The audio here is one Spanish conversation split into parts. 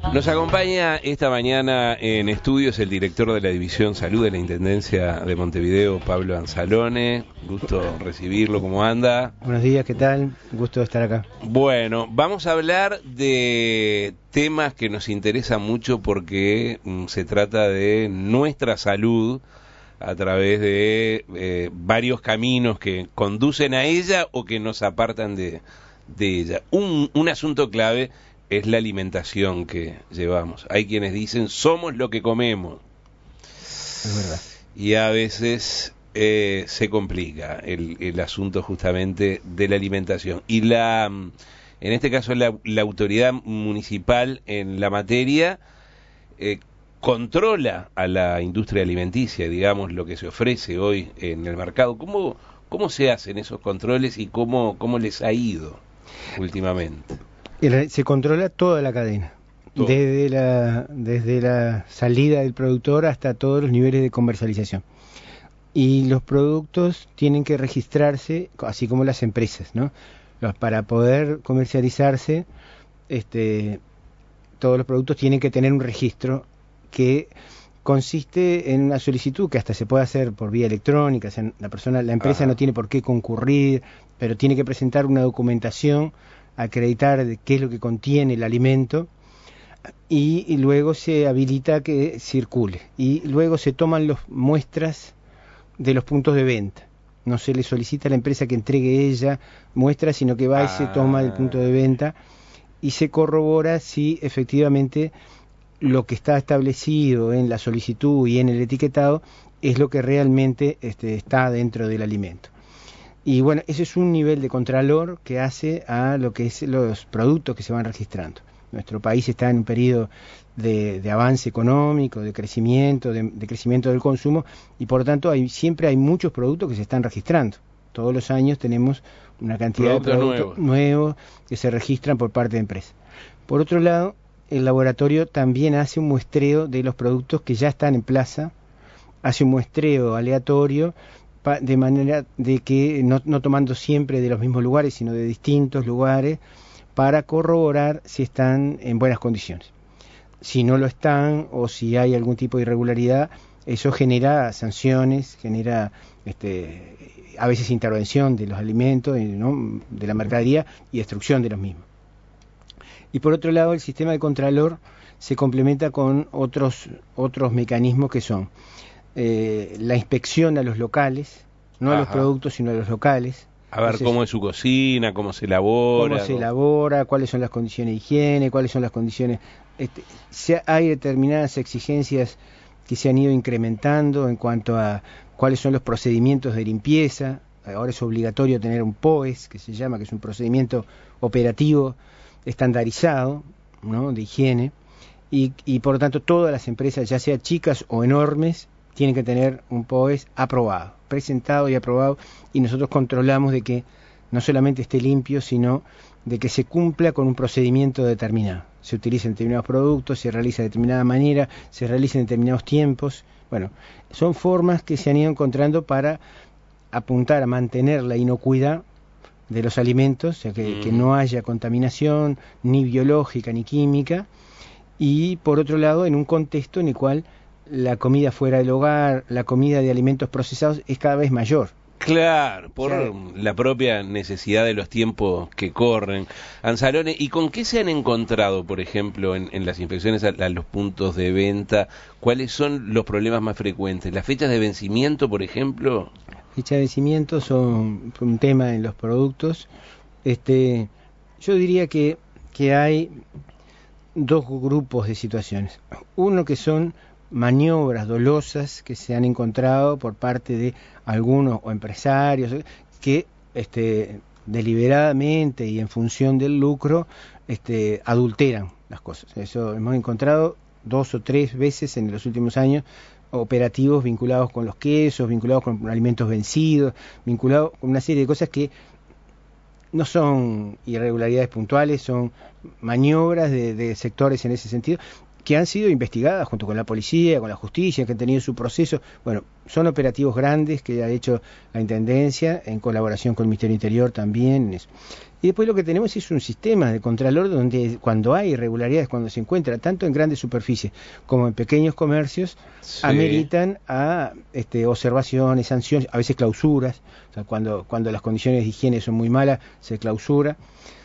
Nos acompaña esta mañana en estudios el director de la División Salud de la Intendencia de Montevideo, Pablo Anzalone. Gusto recibirlo, ¿cómo anda? Buenos días, ¿qué tal? Gusto de estar acá. Bueno, vamos a hablar de temas que nos interesan mucho porque se trata de nuestra salud a través de varios caminos que conducen a ella o que nos apartan de ella. Un asunto clave es la alimentación que llevamos. Hay quienes dicen, somos lo que comemos. Es verdad. Y a veces se complica el asunto justamente de la alimentación. Y en este caso la autoridad municipal en la materia controla a la industria alimenticia, digamos, lo que se ofrece hoy en el mercado. ¿Cómo se hacen esos controles y cómo les ha ido últimamente? Se controla toda la cadena, desde la salida del productor hasta todos los niveles de comercialización. Y los productos tienen que registrarse, así como las empresas, ¿no? Para poder comercializarse, todos los productos tienen que tener un registro que consiste en una solicitud que hasta se puede hacer por vía electrónica. O sea, la empresa no tiene por qué concurrir, pero tiene que presentar una documentación, acreditar de qué es lo que contiene el alimento y luego se habilita que circule y luego se toman las muestras de los puntos de venta. No se le solicita a la empresa que entregue ella muestras, sino que va y se toma del punto de venta y se corrobora si efectivamente lo que está establecido en la solicitud y en el etiquetado es lo que realmente está dentro del alimento. Y bueno, ese es un nivel de contralor que hace a lo que es los productos que se van registrando. Nuestro país está en un periodo de avance económico, de crecimiento, de crecimiento del consumo, y por lo tanto siempre hay muchos productos que se están registrando. Todos los años tenemos una cantidad de productos nuevos que se registran por parte de empresas. Por otro lado, el laboratorio también hace un muestreo de los productos que ya están en plaza, hace un muestreo aleatorio, de manera de que no tomando siempre de los mismos lugares, sino de distintos lugares, para corroborar si están en buenas condiciones. Si no lo están o si hay algún tipo de irregularidad, eso genera sanciones, genera a veces intervención de los alimentos, ¿no?, de la mercadería y destrucción de los mismos. Y por otro lado, el sistema de contralor se complementa con otros mecanismos que son la inspección a los locales, no a los productos, sino a los locales. A ver. Entonces, cómo es su cocina, cómo se elabora. Cuáles son las condiciones de higiene, cuáles son las condiciones. Hay determinadas exigencias que se han ido incrementando en cuanto a cuáles son los procedimientos de limpieza. Ahora es obligatorio tener un POES, que se llama, que es un procedimiento operativo estandarizado, ¿no?, de higiene. Y por lo tanto todas las empresas, ya sea chicas o enormes, tienen que tener un POES aprobado, presentado y aprobado, y nosotros controlamos de que no solamente esté limpio, sino de que se cumpla con un procedimiento determinado. Se utilizan determinados productos, se realiza de determinada manera, se realiza en determinados tiempos. Bueno, son formas que se han ido encontrando para apuntar a mantener la inocuidad de los alimentos, o sea, que no haya contaminación, ni biológica ni química, y por otro lado, en un contexto en el cual la comida fuera del hogar, la comida de alimentos procesados es cada vez mayor. Claro, por la propia necesidad de los tiempos que corren. Anzalone, ¿y con qué se han encontrado, por ejemplo, en las inspecciones a los puntos de venta? ¿Cuáles son los problemas más frecuentes? ¿Las fechas de vencimiento, por ejemplo? Fechas de vencimiento son un tema en los productos. Yo diría que hay dos grupos de situaciones. Uno que son maniobras dolosas que se han encontrado por parte de algunos o empresarios que deliberadamente y en función del lucro adulteran las cosas. Eso hemos encontrado 2 o 3 veces en los últimos años, operativos vinculados con los quesos, vinculados con alimentos vencidos, vinculados con una serie de cosas que no son irregularidades puntuales, son maniobras de sectores en ese sentido, que han sido investigadas junto con la policía, con la justicia, que han tenido su proceso. Bueno, son operativos grandes que ha hecho la Intendencia en colaboración con el Ministerio Interior también. Y después lo que tenemos es un sistema de contralor donde cuando hay irregularidades, cuando se encuentra tanto en grandes superficies como en pequeños comercios, Sí. ameritan a observaciones, sanciones, a veces clausuras. O sea, cuando las condiciones de higiene son muy malas, se clausura.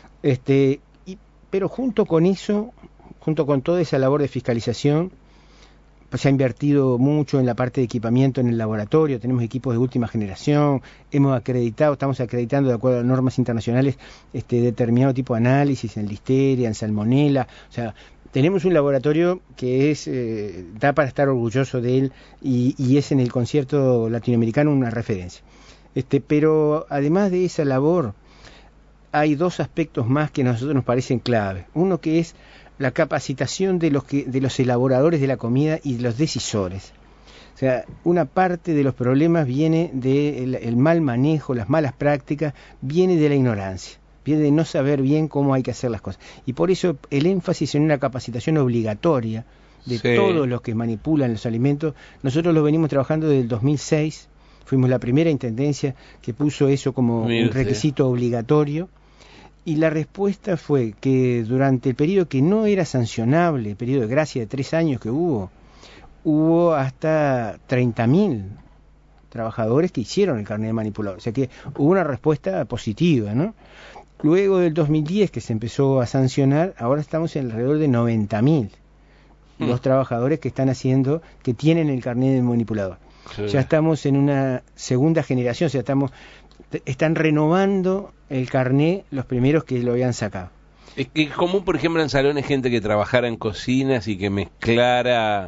Pero junto con eso, junto con toda esa labor de fiscalización, pues se ha invertido mucho en la parte de equipamiento en el laboratorio, tenemos equipos de última generación, estamos acreditando de acuerdo a normas internacionales determinado tipo de análisis en listeria, en salmonela, o sea, tenemos un laboratorio que da para estar orgulloso de él y es en el concierto latinoamericano una referencia. Pero además de esa labor, hay dos aspectos más que a nosotros nos parecen clave. Uno que es la capacitación de los elaboradores de la comida y de los decisores. O sea, una parte de los problemas viene del mal manejo, las malas prácticas, viene de la ignorancia, viene de no saber bien cómo hay que hacer las cosas. Y por eso el énfasis en una capacitación obligatoria de todos los que manipulan los alimentos, nosotros lo venimos trabajando desde el 2006, fuimos la primera intendencia que puso eso como un requisito obligatorio. Y la respuesta fue que durante el periodo que no era sancionable, el periodo de gracia de 3 años que hubo hasta 30.000 trabajadores que hicieron el carnet de manipulador. O sea que hubo una respuesta positiva, ¿no? Luego del 2010 que se empezó a sancionar, ahora estamos en alrededor de 90.000 los trabajadores que tienen el carnet de manipulador. Sí. Ya estamos en una segunda generación, o sea, están renovando el carné los primeros que lo habían sacado. Es común, por ejemplo, en salones gente que trabajara en cocinas y que mezclara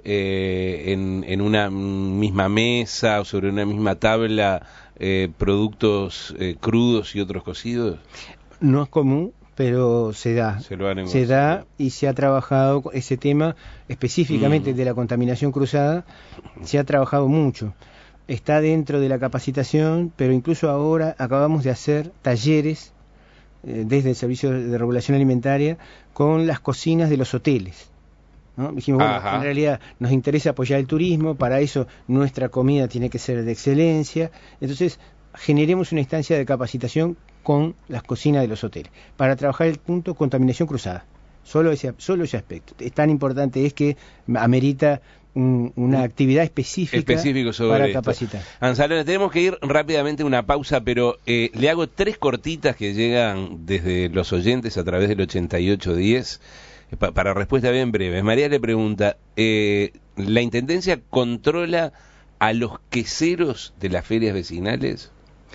en una misma mesa o sobre una misma tabla productos crudos y otros cocidos. No es común, pero se da. Se da y se ha trabajado ese tema específicamente de la contaminación cruzada, se ha trabajado mucho. Está dentro de la capacitación, pero incluso ahora acabamos de hacer talleres desde el Servicio de Regulación Alimentaria con las cocinas de los hoteles, ¿no? Dijimos, bueno, en realidad nos interesa apoyar el turismo, para eso nuestra comida tiene que ser de excelencia, entonces generemos una instancia de capacitación con las cocinas de los hoteles, para trabajar el punto contaminación cruzada. Solo ese aspecto. Es tan importante es que amerita una actividad específica para capacitar. Anzalone, tenemos que ir rápidamente a una pausa, pero le hago 3 cortitas que llegan desde los oyentes a través del 8810 para respuesta bien breve. María le pregunta, ¿la Intendencia controla a los queseros de las ferias vecinales?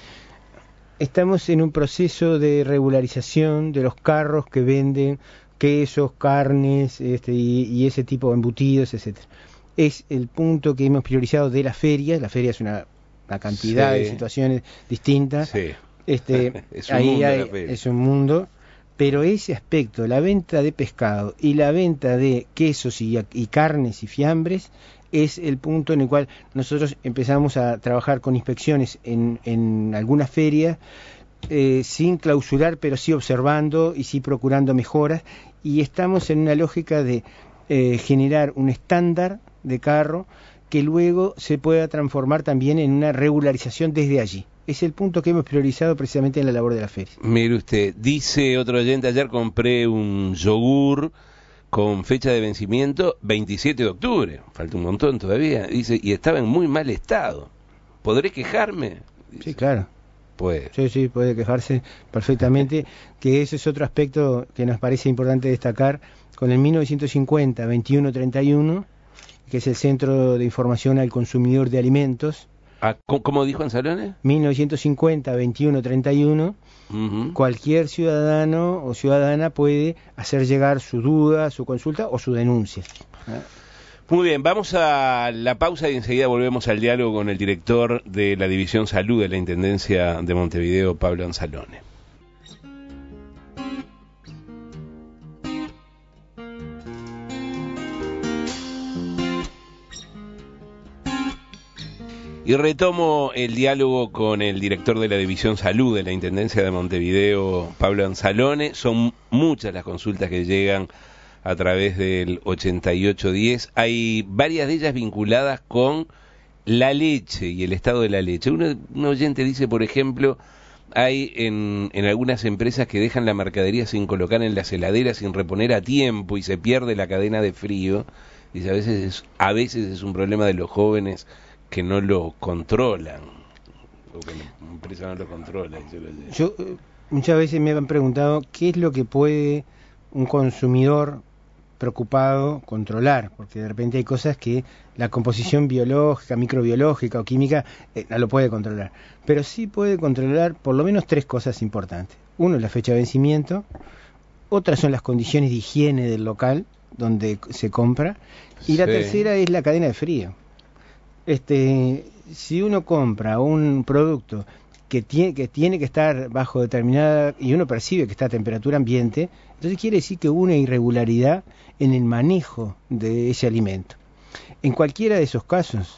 Estamos en un proceso de regularización de los carros que venden quesos, carnes y ese tipo de embutidos, etcétera. Es el punto que hemos priorizado de las ferias. La feria es una cantidad de situaciones distintas. Sí. Es un mundo, pero ese aspecto, la venta de pescado y la venta de quesos y carnes y fiambres, es el punto en el cual nosotros empezamos a trabajar con inspecciones en algunas ferias, sin clausurar, pero sí observando y sí procurando mejoras, y estamos en una lógica de generar un estándar de carro que luego se pueda transformar también en una regularización desde allí. Es el punto que hemos priorizado precisamente en la labor de la feria. Mire usted, dice otro oyente, ayer compré un yogur con fecha de vencimiento 27 de octubre, falta un montón todavía, dice, y estaba en muy mal estado. ¿Podré quejarme? Dice. Sí, claro. Puede. Sí, puede quejarse perfectamente, que ese es otro aspecto que nos parece importante destacar, con el 1950-2131, que es el Centro de Información al Consumidor de Alimentos. ¿Cómo dijo Anzalone? 1950-2131, cualquier ciudadano o ciudadana puede hacer llegar su duda, su consulta o su denuncia. Muy bien, vamos a la pausa y enseguida volvemos al diálogo con el director de la División Salud de la Intendencia de Montevideo, Pablo Anzalone. Y retomo el diálogo con el director de la División Salud de la Intendencia de Montevideo, Pablo Anzalone. Son muchas las consultas que llegan a través del 8810. Hay varias de ellas vinculadas con la leche y el estado de la leche. Un oyente dice, por ejemplo, hay en algunas empresas que dejan la mercadería sin colocar en las heladeras, sin reponer a tiempo y se pierde la cadena de frío. Dice, a veces es un problema de los jóvenes que no lo controlan, o que la empresa no lo controla. Yo muchas veces me han preguntado qué es lo que puede un consumidor preocupado controlar, porque de repente hay cosas que la composición biológica, microbiológica o química no lo puede controlar, pero sí puede controlar por lo menos 3 cosas importantes. Uno es la fecha de vencimiento, otras son las condiciones de higiene del local donde se compra, y la tercera es la cadena de frío. Si uno compra un producto que tiene que estar bajo determinada, y uno percibe que está a temperatura ambiente, entonces quiere decir que hubo una irregularidad en el manejo de ese alimento. En cualquiera de esos casos,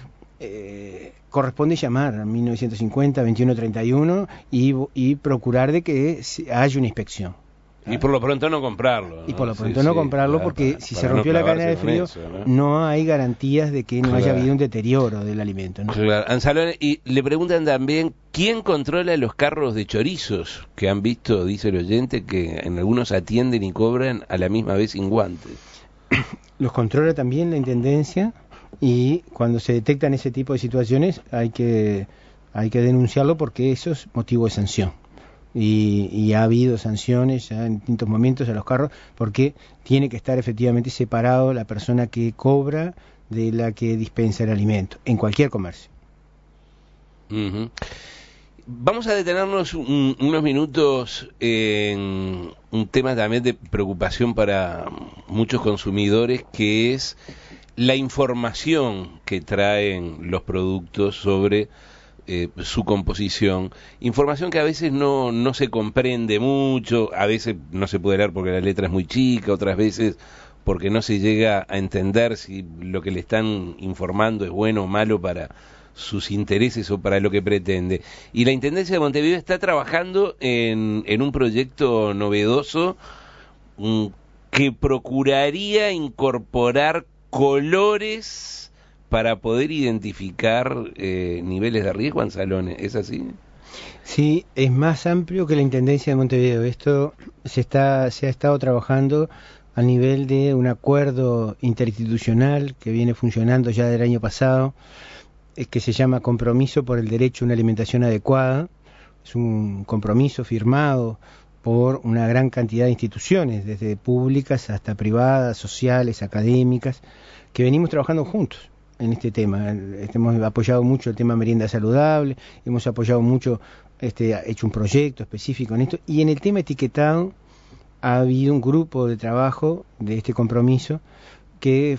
corresponde llamar a 1950-2131 y procurar de que haya una inspección. Y por lo pronto no comprarlo, ¿no? Y por lo pronto no comprarlo, claro, porque si se rompió la cadena de frío, no hay garantías de que no haya habido un deterioro del alimento, ¿no? Claro. Anzalone, y le preguntan también, ¿quién controla los carros de chorizos? Que han visto, dice el oyente, que en algunos atienden y cobran a la misma vez sin guantes. Los controla también la Intendencia, y cuando se detectan ese tipo de situaciones hay que denunciarlo, porque eso es motivo de sanción. Y ha habido sanciones ya en distintos momentos a los carros, porque tiene que estar efectivamente separado la persona que cobra de la que dispensa el alimento, en cualquier comercio. Uh-huh. Vamos a detenernos unos minutos en un tema también de preocupación para muchos consumidores, que es la información que traen los productos sobre su composición, información que a veces no se comprende mucho, a veces no se puede leer porque la letra es muy chica, otras veces porque no se llega a entender si lo que le están informando es bueno o malo para sus intereses o para lo que pretende. Y la Intendencia de Montevideo está trabajando en un proyecto novedoso que procuraría incorporar colores para poder identificar niveles de riesgo, Anzalone. ¿Es así? Sí, es más amplio que la Intendencia de Montevideo. Esto se ha estado trabajando a nivel de un acuerdo interinstitucional que viene funcionando ya del año pasado, que se llama Compromiso por el Derecho a una Alimentación Adecuada. Es un compromiso firmado por una gran cantidad de instituciones, desde públicas hasta privadas, sociales, académicas, que venimos trabajando juntos en este tema. Hemos apoyado mucho el tema merienda saludable, hemos apoyado mucho, hecho un proyecto específico en esto, y en el tema etiquetado ha habido un grupo de trabajo de este compromiso que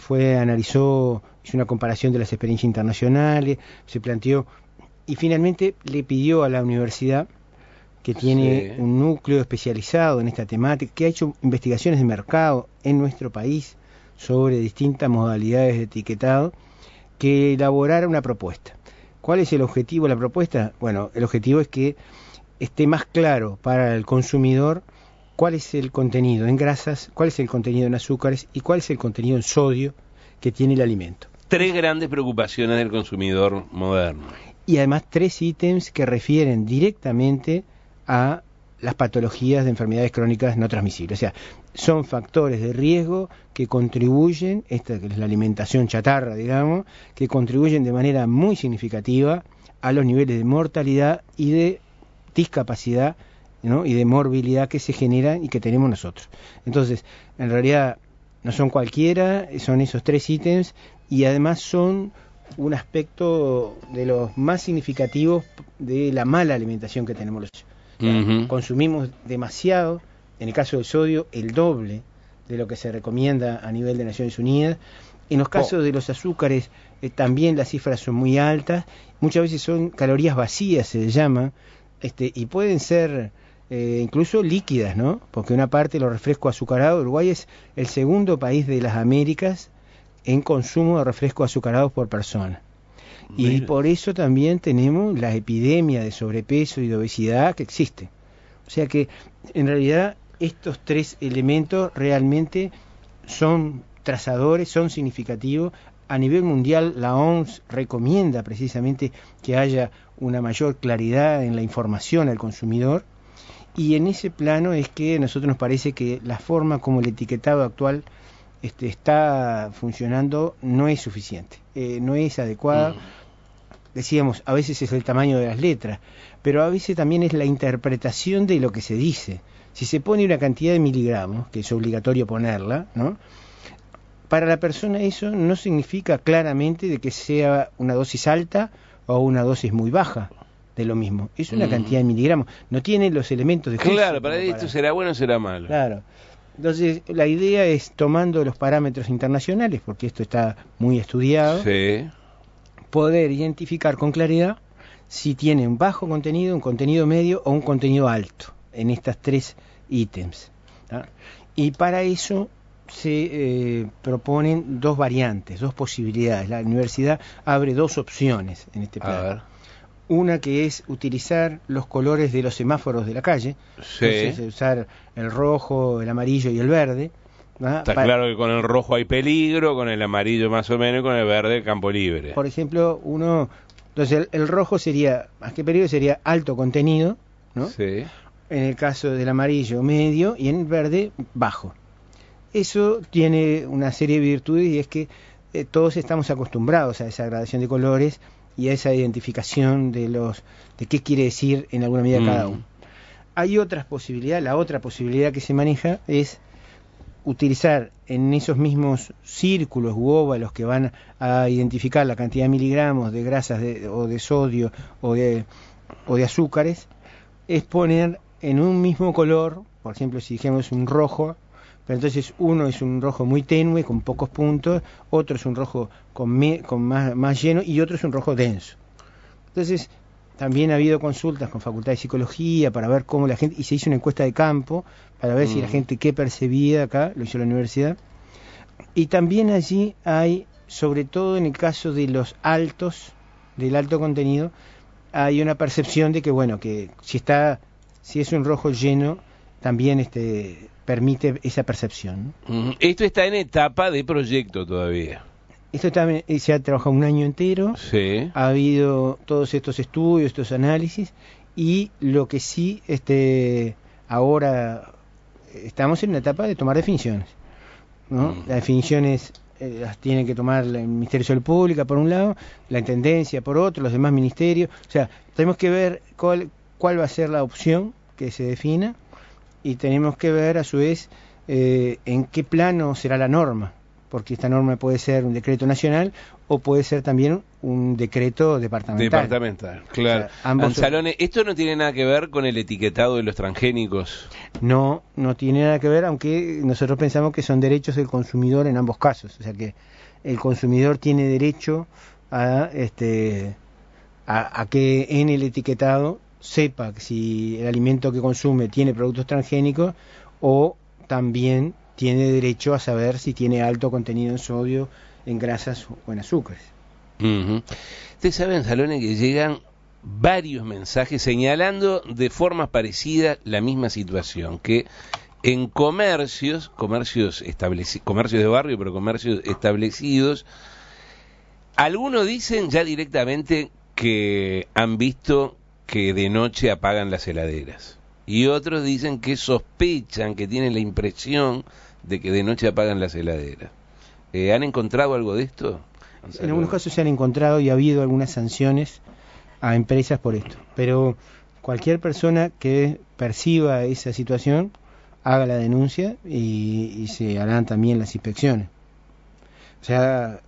hizo una comparación de las experiencias internacionales, se planteó y finalmente le pidió a la universidad, que tiene un núcleo especializado en esta temática, que ha hecho investigaciones de mercado en nuestro país sobre distintas modalidades de etiquetado, que elaborara una propuesta. ¿Cuál es el objetivo de la propuesta? Bueno, el objetivo es que esté más claro para el consumidor cuál es el contenido en grasas, cuál es el contenido en azúcares y cuál es el contenido en sodio que tiene el alimento. 3 grandes preocupaciones del consumidor moderno. Y además 3 ítems que refieren directamente a las patologías de enfermedades crónicas no transmisibles. O sea, son factores de riesgo que contribuyen, esta que es la alimentación chatarra, digamos, que contribuyen de manera muy significativa a los niveles de mortalidad y de discapacidad, ¿no?, y de morbilidad que se generan y que tenemos nosotros. Entonces, en realidad no son cualquiera, son esos 3 ítems, y además son un aspecto de los más significativos de la mala alimentación que tenemos los. Consumimos demasiado, en el caso del sodio, el doble de lo que se recomienda a nivel de Naciones Unidas. En los casos de los azúcares, también las cifras son muy altas, muchas veces son calorías vacías, se llaman, y pueden ser incluso líquidas, ¿no? Porque una parte de los refrescos azucarados, Uruguay es el segundo país de las Américas en consumo de refrescos azucarados por persona. Y por eso también tenemos la epidemia de sobrepeso y de obesidad que existe. O sea que, en realidad, estos 3 elementos realmente son trazadores, son significativos a nivel mundial la OMS recomienda precisamente que haya una mayor claridad en la información al consumidor, y en ese plano es que a nosotros nos parece que la forma como el etiquetado actual está funcionando no es suficiente, no es adecuada. Decíamos, a veces es el tamaño de las letras, pero a veces también es la interpretación de lo que se dice. Si se pone una cantidad de miligramos, que es obligatorio ponerla, ¿no?, para la persona eso no significa claramente de que sea una dosis alta o una dosis muy baja de lo mismo. Es una cantidad de miligramos, no tiene los elementos de juicio. Claro, para esto será bueno o será malo. Claro. Entonces, la idea es, tomando los parámetros internacionales, porque esto está muy estudiado, sí, poder identificar con claridad si tiene un bajo contenido, un contenido medio o un contenido alto en estas 3 ítems, ¿tá? Y para eso se proponen 2 variantes, 2 posibilidades. La universidad abre 2 opciones en este plan. Una que es utilizar los colores de los semáforos de la calle, sí. Entonces usar el rojo, el amarillo y el verde. ¿Ah? Está claro que con el rojo hay peligro, con el amarillo más o menos, y con el verde campo libre. Por ejemplo, entonces el rojo sería, más que peligro, sería alto contenido, ¿no? Sí. En el caso del amarillo, medio, y en el verde, bajo. Eso tiene una serie de virtudes, y es que todos estamos acostumbrados a esa gradación de colores y a esa identificación de qué quiere decir en alguna medida cada uno. Hay otras posibilidades. La otra posibilidad que se maneja es utilizar en esos mismos círculos u óvalos que van a identificar la cantidad de miligramos de grasas o de sodio o de azúcares, es poner en un mismo color, por ejemplo, si dijimos un rojo, pero entonces uno es un rojo muy tenue con pocos puntos, otro es un rojo con más lleno, y otro es un rojo denso. Entonces también ha habido consultas con Facultad de Psicología para ver cómo la gente, y se hizo una encuesta de campo para ver si la gente qué percibía acá, lo hizo la universidad. Y también allí hay, sobre todo en el caso de los altos, del alto contenido, hay una percepción de que, bueno, que si es un rojo lleno, también permite esa percepción. Esto está en etapa de proyecto todavía. Esto se ha trabajado un año entero, sí. Ha habido todos estos estudios, estos análisis, y lo que sí, ahora estamos en una etapa de tomar definiciones, ¿no? Las definiciones las tiene que tomar el Ministerio de Salud Pública por un lado, la Intendencia por otro, los demás ministerios. O sea, tenemos que ver cuál va a ser la opción que se defina, y tenemos que ver a su vez en qué plano será la norma, porque esta norma puede ser un decreto nacional o puede ser también un decreto departamental. Claro. O sea, Anzalone, ¿esto no tiene nada que ver con el etiquetado de los transgénicos? No tiene nada que ver, aunque nosotros pensamos que son derechos del consumidor en ambos casos. O sea que el consumidor tiene derecho a que en el etiquetado sepa si el alimento que consume tiene productos transgénicos, o también tiene derecho a saber si tiene alto contenido en sodio, en grasas o en azúcares. Ustedes saben, Anzalone, que llegan varios mensajes señalando de forma parecida la misma situación, que en comercios de barrio, pero comercios establecidos, algunos dicen ya directamente que han visto que de noche apagan las heladeras, y otros dicen que sospechan, que tienen la impresión de que de noche apagan las heladeras. ¿Han encontrado algo de esto? En algunos casos se han encontrado y ha habido algunas sanciones a empresas por esto, pero cualquier persona que perciba esa situación, haga la denuncia y se harán también las inspecciones. O sea,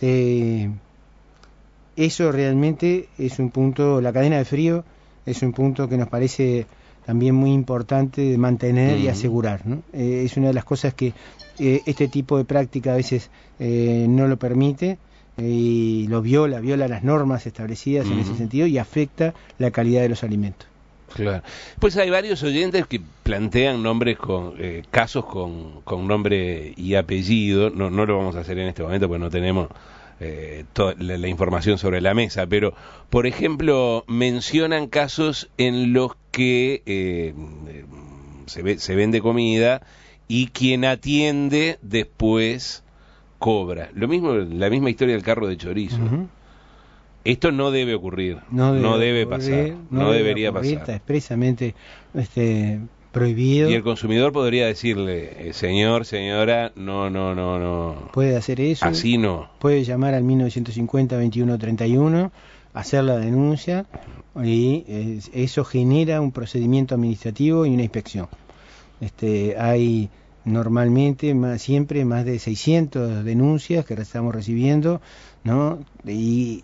eso realmente es un punto, la cadena de frío es un punto que nos parece también muy importante de mantener y asegurar, ¿no? Es una de las cosas que este tipo de práctica a veces no lo permite, y lo viola las normas establecidas en ese sentido, y afecta la calidad de los alimentos. Claro. Pues hay varios oyentes que plantean nombres casos con nombre y apellido. No lo vamos a hacer en este momento porque no tenemos toda la información sobre la mesa, pero por ejemplo mencionan casos en los que se vende comida y quien atiende después cobra. Lo mismo, la misma historia del carro de chorizo. Esto no debe ocurrir, no debe pasar, no debería pasar. Está expresamente prohibido. Y el consumidor podría decirle, señor, señora, no. Puede hacer eso. Así no. Puede llamar al 1950-2131, hacer la denuncia y eso genera un procedimiento administrativo y una inspección. Hay normalmente siempre más de 600 denuncias que estamos recibiendo, ¿no? Y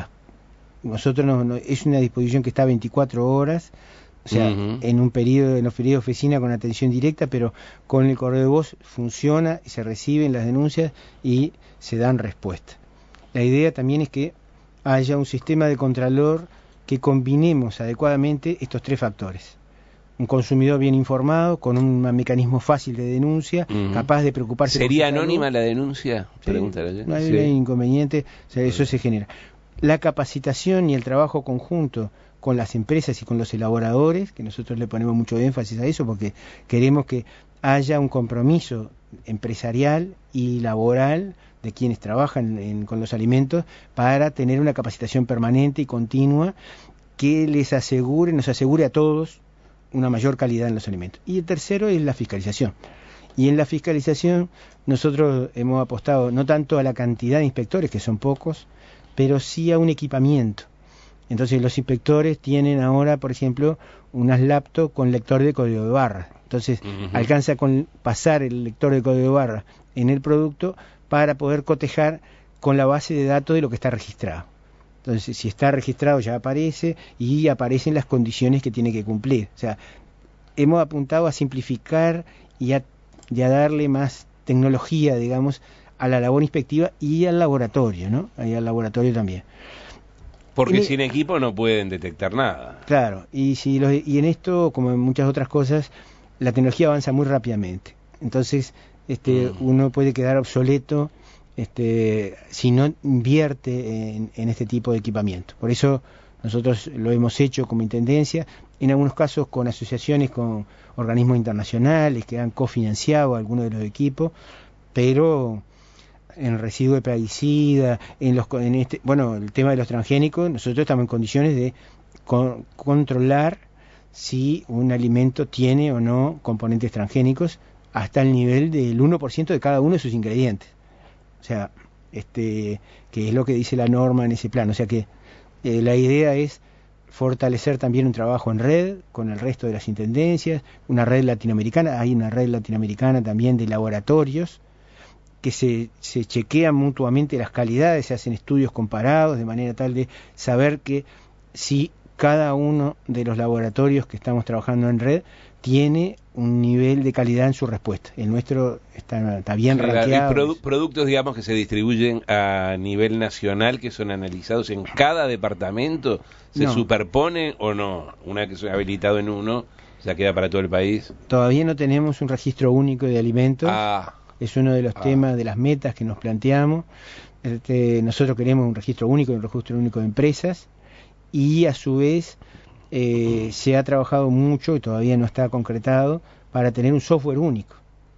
nosotros es una disposición que está a 24 horas, o sea, en los periodos de oficina con atención directa, pero con el correo de voz funciona y se reciben las denuncias y se dan respuesta. La idea también es que haya un sistema de contralor que combinemos adecuadamente estos tres factores. Un consumidor bien informado, con un mecanismo fácil de denuncia, capaz de preocuparse. ¿Sería anónima la denuncia? Sí, no hay inconveniente, o sea, eso se genera. La capacitación y el trabajo conjunto con las empresas y con los elaboradores, que nosotros le ponemos mucho énfasis a eso porque queremos que haya un compromiso empresarial y laboral de quienes trabajan con los alimentos para tener una capacitación permanente y continua que nos asegure a todos una mayor calidad en los alimentos. Y el tercero es la fiscalización. Y en la fiscalización nosotros hemos apostado no tanto a la cantidad de inspectores, que son pocos, pero sí a un equipamiento. Entonces los inspectores tienen ahora, por ejemplo, unas laptops con lector de código de barra. Entonces alcanza con pasar el lector de código de barra en el producto para poder cotejar con la base de datos de lo que está registrado. Entonces, si está registrado ya aparece y aparecen las condiciones que tiene que cumplir. O sea, hemos apuntado a simplificar y a darle más tecnología, digamos, a la labor inspectiva y al laboratorio, ¿no? Y al laboratorio también. Porque sin equipo no pueden detectar nada. Claro, y en esto, como en muchas otras cosas, la tecnología avanza muy rápidamente. Entonces, uno puede quedar obsoleto si no invierte en este tipo de equipamiento. Por eso nosotros lo hemos hecho como intendencia, en algunos casos con asociaciones, con organismos internacionales que han cofinanciado algunos de los equipos, pero en residuo de plaguicida, el tema de los transgénicos, nosotros estamos en condiciones de controlar si un alimento tiene o no componentes transgénicos hasta el nivel del 1% de cada uno de sus ingredientes. O sea, que es lo que dice la norma en ese plano. O sea que la idea es fortalecer también un trabajo en red con el resto de las intendencias, una red latinoamericana. Hay una red latinoamericana también de laboratorios que se chequean mutuamente las calidades, se hacen estudios comparados de manera tal de saber que si cada uno de los laboratorios que estamos trabajando en red tiene un nivel de calidad en su respuesta. El nuestro está bien rankeado. Productos, digamos, que se distribuyen a nivel nacional, que son analizados en cada departamento, ¿se superponen o no? Una que se ha habilitado en uno, ¿ya queda para todo el país? Todavía no tenemos un registro único de alimentos. Es uno de los temas, de las metas que nos planteamos. Nosotros queremos un registro único de empresas, y a su vez se ha trabajado mucho y todavía no está concretado para tener un software único,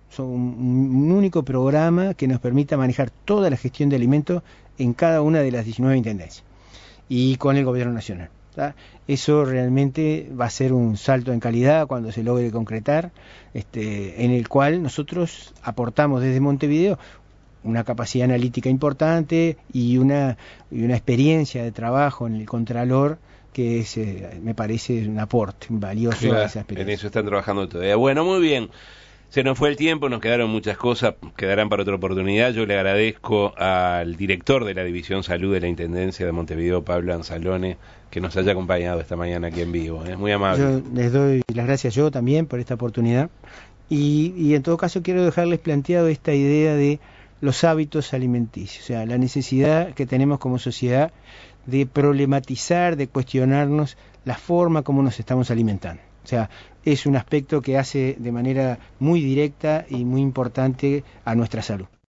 un único programa que nos permita manejar toda la gestión de alimentos en cada una de las 19 intendencias y con el gobierno nacional. Eso realmente va a ser un salto en calidad cuando se logre concretar, en el cual nosotros aportamos desde Montevideo una capacidad analítica importante y una experiencia de trabajo en el Contralor que me parece un aporte valioso a esa experiencia. En eso están trabajando todavía. Bueno, muy bien. Se nos fue el tiempo, nos quedaron muchas cosas, quedarán para otra oportunidad. Yo le agradezco al director de la División Salud de la Intendencia de Montevideo, Pablo Anzalone, que nos haya acompañado esta mañana aquí en vivo. Es muy amable. Yo les doy las gracias yo también por esta oportunidad. Y en todo caso quiero dejarles planteado esta idea de los hábitos alimenticios, o sea, la necesidad que tenemos como sociedad de problematizar, de cuestionarnos la forma como nos estamos alimentando. O sea, es un aspecto que hace de manera muy directa y muy importante a nuestra salud.